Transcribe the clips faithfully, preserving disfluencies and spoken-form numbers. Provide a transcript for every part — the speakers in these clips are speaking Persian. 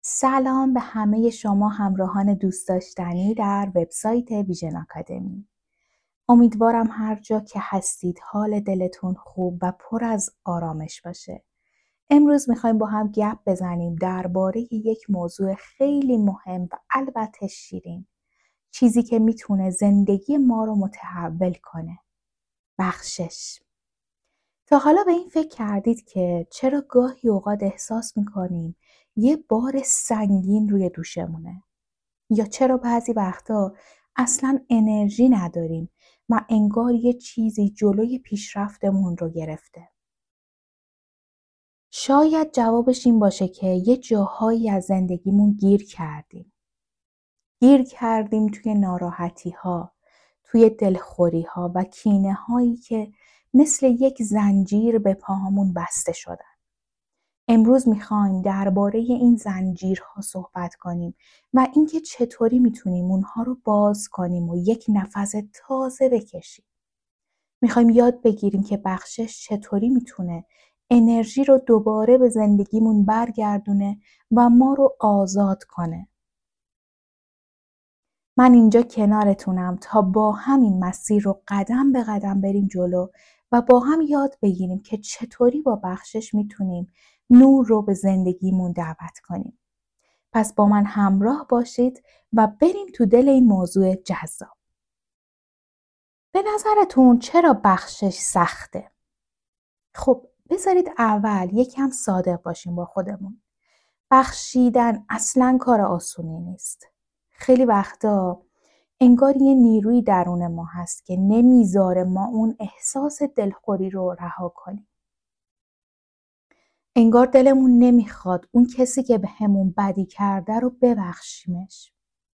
سلام به همه شما همراهان دوست داشتنی در وبسایت ویژن آکادمی. امیدوارم هر جا که هستید حال دلتون خوب و پر از آرامش باشه. امروز میخوایم با هم گپ بزنیم درباره یک موضوع خیلی مهم و البته شیرین. چیزی که میتونه زندگی ما رو متحول کنه. بخشش. تا حالا به این فکر کردید که چرا گاهی اوقات احساس میکنیم یه بار سنگین روی دوشمونه؟ یا چرا بعضی وقتا اصلا انرژی نداریم و انگار یه چیزی جلوی پیشرفتمون رو گرفته؟ شاید جوابش این باشه که یه جاهایی از زندگیمون گیر کردیم. گیر کردیم توی ناراحتی ها، توی دلخوری ها و کینه هایی که مثل یک زنجیر به پاهامون بسته شدن. امروز میخوایم درباره این زنجیرها صحبت کنیم و اینکه چطوری میتونیم اونها رو باز کنیم و یک نفس تازه بکشیم. میخوایم یاد بگیریم که بخشش چطوری میتونه انرژی رو دوباره به زندگیمون برگردونه و ما رو آزاد کنه. من اینجا کنارتونم تا با همین مسیر رو قدم به قدم بریم جلو و با هم یاد بگیریم که چطوری با بخشش میتونیم نور رو به زندگیمون دعوت کنیم. پس با من همراه باشید و بریم تو دل این موضوع جذاب. به نظرتون چرا بخشش سخته؟ خب بذارید اول یکم صادق باشیم با خودمون. بخشیدن اصلاً کار آسونی نیست. خیلی وقتا انگار یه نیروی درون ما هست که نمیذاره ما اون احساس دلخوری رو رها کنیم. انگار دلمون نمیخواد اون کسی که به همون بدی کرده رو ببخشیمش.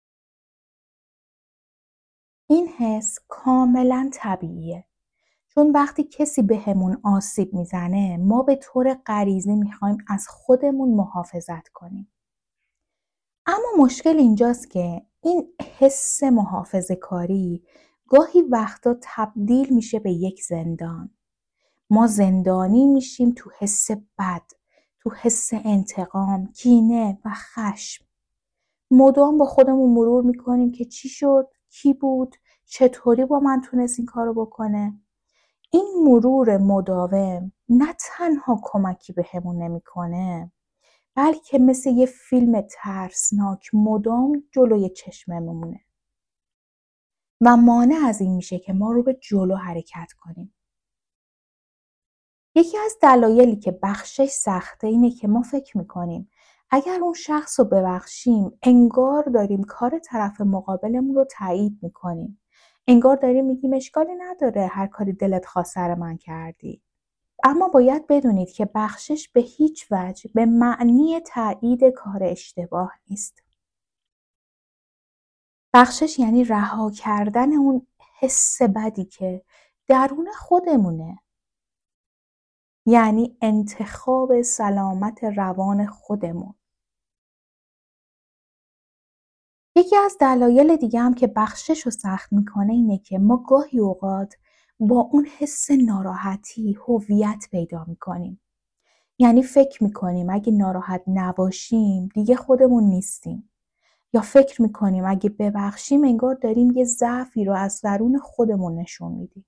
این حس کاملا طبیعیه. چون وقتی کسی به همون آسیب میزنه ما به طور غریزی میخوایم از خودمون محافظت کنیم. اما مشکل اینجاست که این حس محافظه‌کاری گاهی وقتا تبدیل میشه به یک زندان. ما زندانی میشیم تو حس بد، تو حس انتقام، کینه و خشم. مدام با خودمون مرور میکنیم که چی شد، کی بود، چطوری با من تونست این کارو بکنه. این مرور مداوم نه تنها کمکی به همون نمیکنه، بلکه مثل یه فیلم ترسناک مدام جلوی چشممونه و مانع از این میشه که ما رو به جلو حرکت کنیم. یکی از دلایلی که بخشش سخته اینه که ما فکر میکنیم اگر اون شخص رو ببخشیم انگار داریم کار طرف مقابلمون رو تایید میکنیم. انگار داریم میگیم اشکالی نداره هر کاری دلت خواست سر من کردی. اما باید بدونید که بخشش به هیچ وجه به معنی تایید کار اشتباه نیست. بخشش یعنی رها کردن اون حس بدی که درون خودمونه. یعنی انتخاب سلامت روان خودمون. یکی از دلایل دیگه هم که بخشش رو سخت میکنه اینه که ما گاهی اوقات با اون حس ناراحتی هویت پیدا میکنیم. یعنی فکر میکنیم اگه ناراحت نباشیم دیگه خودمون نیستیم. یا فکر میکنیم اگه ببخشیم انگار داریم یه ضعفی رو از درون خودمون نشون میدیم.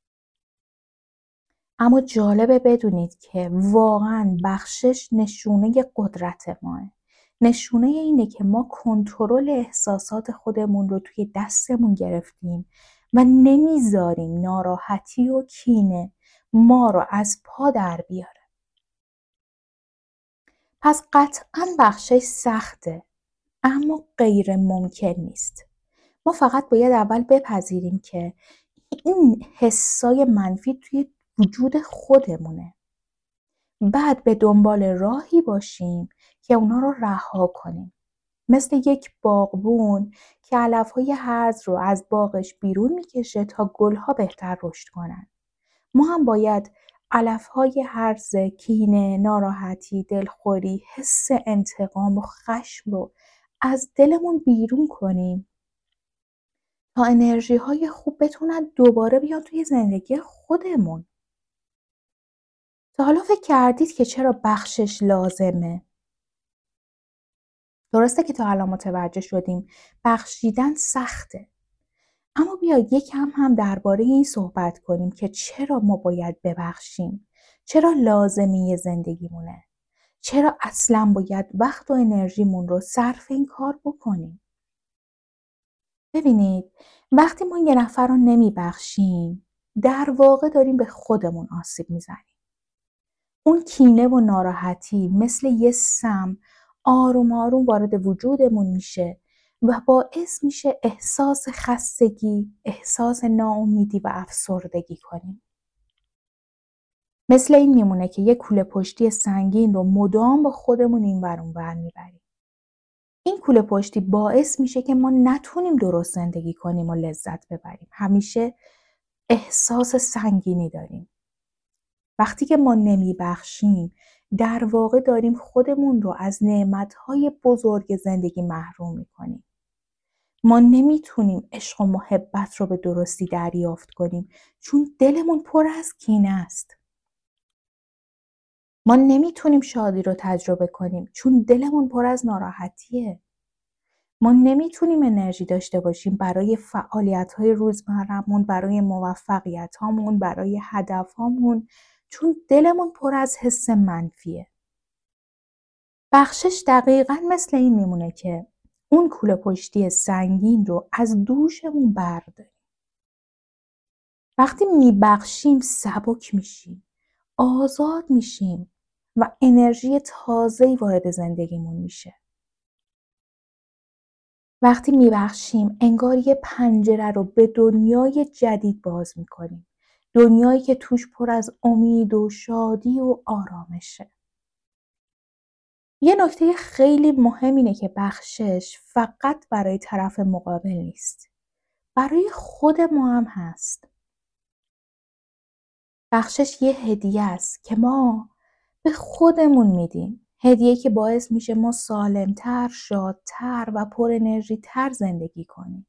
اما جالبه بدونید که واقعاً بخشش نشونه قدرت ماه. نشونه اینه که ما کنترل احساسات خودمون رو توی دستمون گرفتیم و نمیذاریم ناراحتی و کینه ما رو از پا در بیاره. پس قطعاً بخشش سخته، اما غیر ممکن نیست. ما فقط باید اول بپذیریم که این حسای منفی توی وجود خودمونه. بعد به دنبال راهی باشیم که اونا رو رها کنیم. مثل یک باغبون که علف‌های هرز رو از باغش بیرون میکشه تا گل‌ها بهتر رشد کنن. ما هم باید علف‌های هرز، کینه، ناراحتی، دلخوری، حس انتقام و خشم رو از دلمون بیرون کنیم تا انرژی‌های خوب بتونن دوباره بیان توی زندگی خودمون. تا حالا فکر کردید که چرا بخشش لازمه؟ درسته که تا الان متوجه شدیم بخشیدن سخته. اما بیاید یکم هم درباره این صحبت کنیم که چرا ما باید ببخشیم؟ چرا لازمی زندگیمونه؟ چرا اصلا باید وقت و انرژیمون رو صرف این کار بکنیم؟ ببینید، وقتی ما یه نفر رو نمیبخشیم، در واقع داریم به خودمون آسیب میزنیم. اون کینه و ناراحتی مثل یه سم آروم آروم وارد وجودمون میشه و باعث میشه احساس خستگی، احساس ناامیدی و افسردگی کنیم. مثل این میمونه که یه کوله پشتی سنگین رو مدام با خودمون این ور اون ور میبریم. این کوله پشتی باعث میشه که ما نتونیم درست زندگی کنیم و لذت ببریم. همیشه احساس سنگینی داریم. وقتی که ما نمیبخشیم، در واقع داریم خودمون رو از نعمتهای بزرگ زندگی محروم میکنیم. ما نمیتونیم عشق و محبت رو به درستی دریافت کنیم چون دلمون پر از کینه است. ما نمیتونیم شادی رو تجربه کنیم چون دلمون پر از ناراحتیه. ما نمیتونیم انرژی داشته باشیم برای فعالیت‌های روزمره‌مون، برای موفقیت‌هامون، برای هدف‌هامون چون دلمون پر از حس منفیه. بخشش دقیقاً مثل این میمونه که اون کوله پشتی سنگین رو از دوشمون برداریم. وقتی میبخشیم سبک میشیم، آزاد میشیم و انرژی تازه‌ای وارد زندگیمون میشه. وقتی میبخشیم انگار یه پنجره رو به دنیای جدید باز میکنیم. دنیایی که توش پر از امید و شادی و آرامشه. یه نکته خیلی مهم اینه که بخشش فقط برای طرف مقابل نیست. برای خود ما هم هست. بخشش یه هدیه است که ما به خودمون میدیم. هدیه که باعث میشه ما سالمتر، شادتر و پر انرژی تر زندگی کنیم.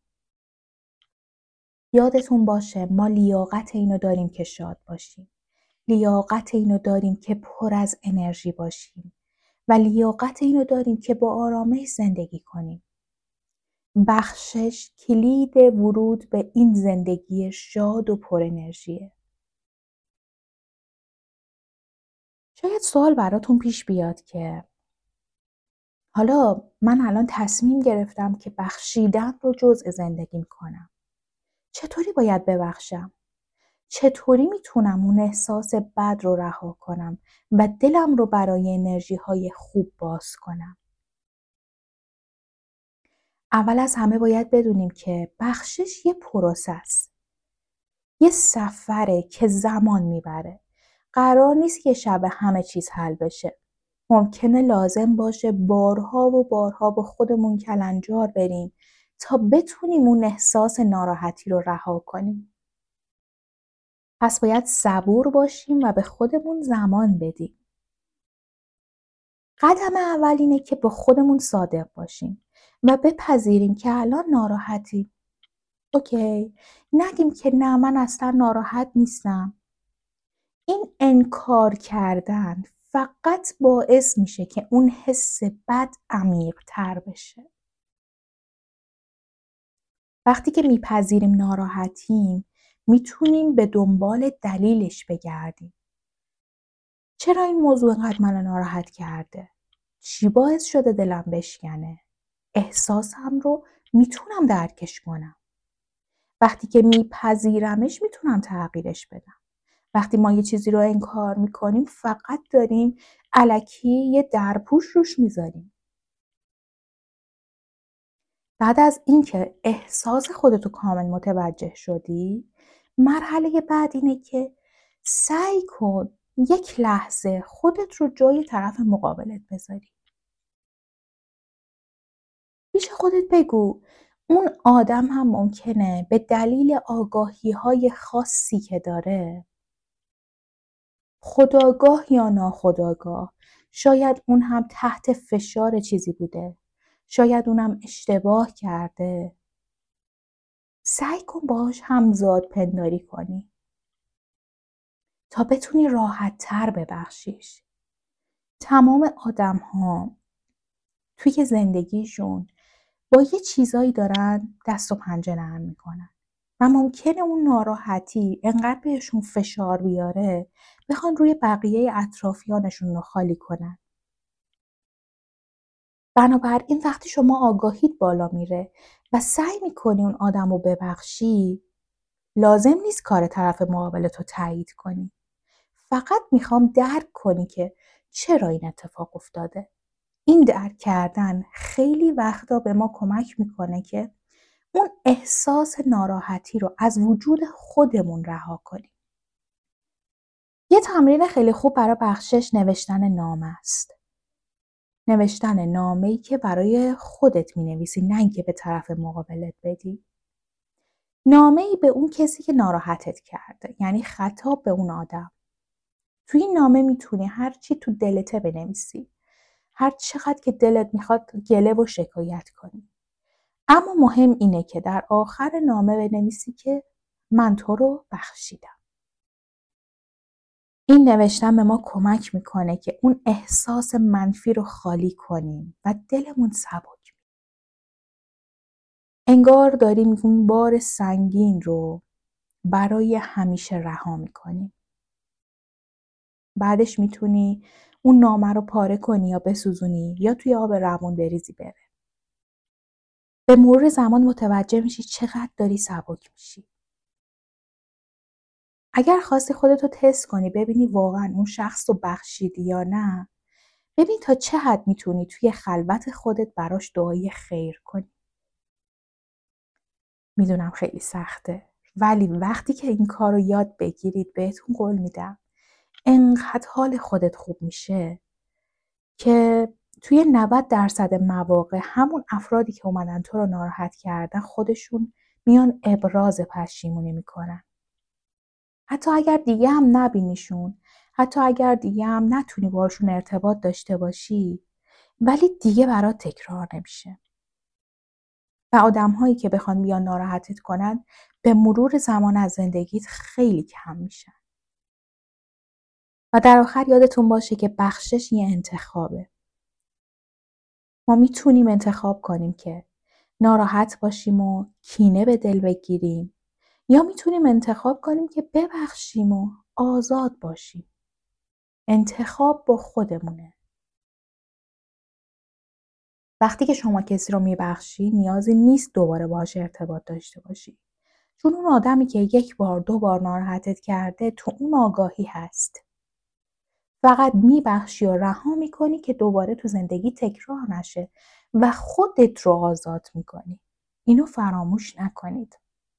یادتون باشه ما لیاقت اینو داریم که شاد باشیم. لیاقت اینو داریم که پر از انرژی باشیم. و لیاقت اینو داریم که با آرامش زندگی کنیم. بخشش کلید ورود به این زندگی شاد و پر انرژیه. شاید سوال براتون پیش بیاد که حالا من الان تصمیم گرفتم که بخشیدن رو جزء زندگیم کنم. چطوری باید ببخشم؟ چطوری میتونم اون احساس بد رو رها کنم و دلم رو برای انرژی های خوب باز کنم؟ اول از همه باید بدونیم که بخشش یه پروسه است. یه سفره که زمان میبره. قرار نیست که شب همه چیز حل بشه. ممکنه لازم باشه بارها و بارها با خودمون کلنجار بریم تا بتونیم اون احساس ناراحتی رو رها کنیم. پس باید صبور باشیم و به خودمون زمان بدیم. قدم اول اینه که با خودمون صادق باشیم و بپذیریم که الان ناراحتیم. اوکی، نگیم که نه من اصلا ناراحت نیستم. این انکار کردن فقط باعث میشه که اون حس بد عمیق‌تر بشه. وقتی که میپذیریم ناراحتیم، میتونیم به دنبال دلیلش بگردیم. چرا این موضوع اینقدر منو ناراحت کرده؟ چی باعث شده دلم بشکنه؟ احساسم رو میتونم درکش کنم. وقتی که میپذیرمش میتونم تغییرش بدم. وقتی ما یه چیزی رو انکار میکنیم فقط داریم الکی یه درپوش روش میذاریم. بعد از اینکه احساس خودتو کامل متوجه شدی، مرحله بعد اینه که سعی کن یک لحظه خودت رو جای طرف مقابلت بذاری. پیش خودت بگو اون آدم هم ممکنه به دلیل آگاهی‌های خاصی که داره، خودآگاه یا ناخودآگاه، شاید اون هم تحت فشار چیزی بوده، شاید اونم اشتباه کرده. سعی کن باهاش همزاد پنداری کنی تا بتونی راحت تر ببخشیش. تمام آدم ها توی زندگیشون با یه چیزایی دارن دست و پنجه نرم میکنن و ممکنه اون ناراحتی انقدر بهشون فشار بیاره بخوان روی بقیه اطرافیانشون رو خالی کنن. بنابراین وقتی شما آگاهیت بالا میره و سعی میکنی اون آدم رو ببخشی، لازم نیست کار طرف مقابلت رو تایید کنی. فقط میخوام درک کنی که چرا این اتفاق افتاده. این درک کردن خیلی وقتا به ما کمک میکنه که اون احساس ناراحتی رو از وجود خودمون رها کنیم. یه تمرین خیلی خوب برای بخشش نوشتن نامه است. نوشتن نامه‌ای که برای خودت می‌نویسی، نه اینکه به طرف مقابلت بدی. نامه‌ای به اون کسی که ناراحتت کرده، یعنی خطاب به اون آدم. توی این نامه میتونی هر چی تو دلته بنویسی. هر چقدر که دلت میخواد گله و شکایت کنی. اما مهم اینه که در آخر نامه بنویسی که من تو رو بخشیدم. این نوشتن به ما کمک میکنه که اون احساس منفی رو خالی کنیم و دلمون سبک. انگار داریم اون بار سنگین رو برای همیشه رها میکنیم. بعدش میتونی اون نامه رو پاره کنی یا بسوزونی یا توی آب روون بریزی بره. به مرور زمان متوجه میشی چقدر داری سبک میشی. اگر خواستی خودتو تست کنی ببینی واقعا اون شخص رو بخشیدی یا نه، ببین تا چه حد میتونی توی خلوت خودت براش دعای خیر کنی. میدونم خیلی سخته، ولی وقتی که این کار رو یاد بگیرید بهتون قول میدم انقدر حال خودت خوب میشه که توی نود درصد مواقع همون افرادی که اومدن تو رو ناراحت کردن خودشون میان ابراز پشیمونی میکنن. حتی اگر دیگه هم نبینیشون، حتی اگر دیگه هم نتونی باشون ارتباط داشته باشی، ولی دیگه برات تکرار نمیشه. و آدم‌هایی که بخوان بیان ناراحتت کنن به مرور زمان از زندگیت خیلی کم میشن. و در آخر یادتون باشه که بخشش یه انتخابه. ما میتونیم انتخاب کنیم که ناراحت باشیم و کینه به دل بگیریم، یا میتونیم انتخاب کنیم که ببخشیم و آزاد باشیم. انتخاب با خودمونه. وقتی که شما کسی رو میبخشی نیازی نیست دوباره باهاش ارتباط داشته باشی. چون اون آدمی که یک بار دو بار ناراحتت کرده تو اون آگاهی هست. فقط میبخشی و رها میکنی که دوباره تو زندگی تکرار نشه و خودت رو آزاد میکنی. اینو فراموش نکنید.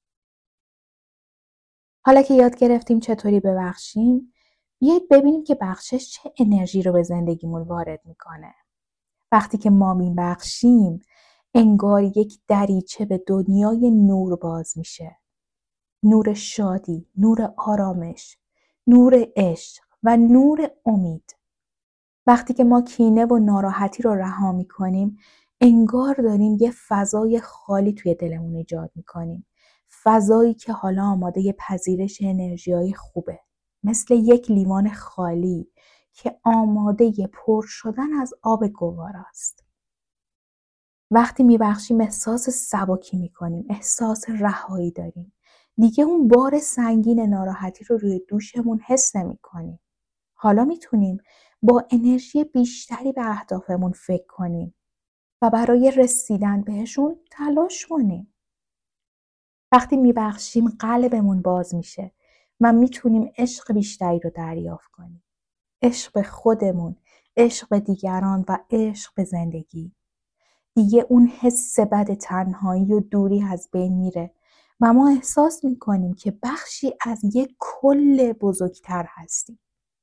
حالا که یاد گرفتیم چطوری ببخشیم، بیایید ببینیم که بخشش چه انرژی رو به زندگیمون وارد میکنه. وقتی که ما میبخشیم انگار یک دریچه به دنیای نور باز میشه. نور شادی، نور آرامش، نور عشق و نور امید. وقتی که ما کینه و ناراحتی رو رها میکنیم انگار داریم یه فضای خالی توی دلمون ایجاد میکنیم. فضایی که حالا آماده پذیرش انرژیای خوبه. مثل یک لیوان خالی که آماده پر شدن از آب گواراست. وقتی میبخشیم احساس سبکی میکنیم، احساس رهایی داریم. دیگه اون بار سنگین ناراحتی رو روی دوشمون حس نمیکنیم. حالا میتونیم با انرژی بیشتری به اهدافمون فکر کنیم و برای رسیدن بهشون تلاش کنیم. وقتی میبخشیم قلبمون باز میشه و میتونیم عشق بیشتری رو دریافت کنیم. عشق به خودمون، عشق به دیگران و عشق به زندگی. دیگه اون حس بد تنهایی و دوری از بین میره و ما احساس میکنیم که بخشی از یک کل بزرگتر هستیم.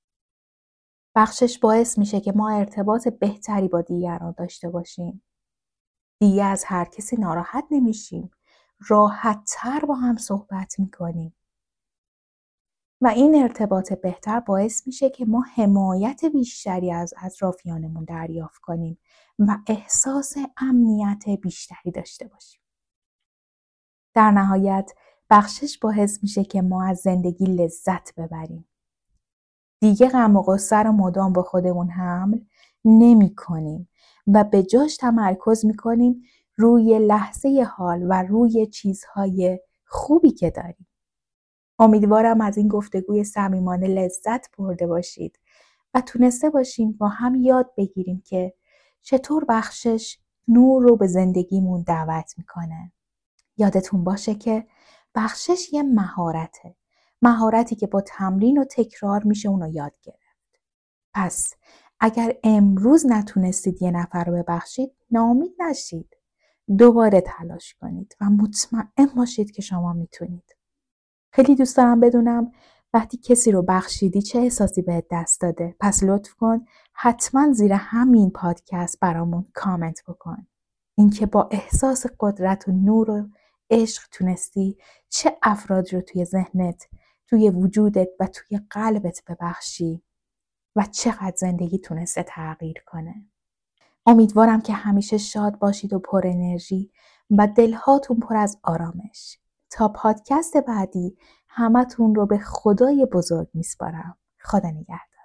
بخشش باعث میشه که ما ارتباط بهتری با دیگران داشته باشیم. دیگه از هر کسی ناراحت نمیشیم. راحت تر با هم صحبت میکنیم. و این ارتباط بهتر باعث میشه که ما حمایت بیشتری از اطرافیانمون دریافت کنیم و احساس امنیت بیشتری داشته باشیم. در نهایت بخشش باعث میشه که ما از زندگی لذت ببریم. دیگه غم و غصه رو مدام با خودمون حمل نمی کنیم و به جاش تمرکز می کنیم روی لحظه حال و روی چیزهای خوبی که داریم. امیدوارم از این گفتگوی صمیمانه لذت برده باشید و تونسته باشیم با هم یاد بگیریم که چطور بخشش نور رو به زندگیمون دعوت میکنه. یادتون باشه که بخشش یه مهارته. مهارتی که با تمرین و تکرار میشه اونو یاد گرفت. پس اگر امروز نتونستید یه نفر رو ببخشید، ناامید نشید. دوباره تلاش کنید و مطمئن باشید که شما میتونید. خیلی دوست دارم بدونم وقتی کسی رو بخشیدی چه احساسی بهت دست داده. پس لطف کن حتما زیر همین پادکست برامون کامنت بکن. اینکه با احساس قدرت و نور و عشق تونستی چه افراد رو توی ذهنت، توی وجودت و توی قلبت ببخشی و چقدر زندگی تونسته تغییر کنه. امیدوارم که همیشه شاد باشید و پر انرژی و دلهاتون پر از آرامش. تا پادکست بعدی همتون رو به خدای بزرگ میسپارم. خدا نگهدار.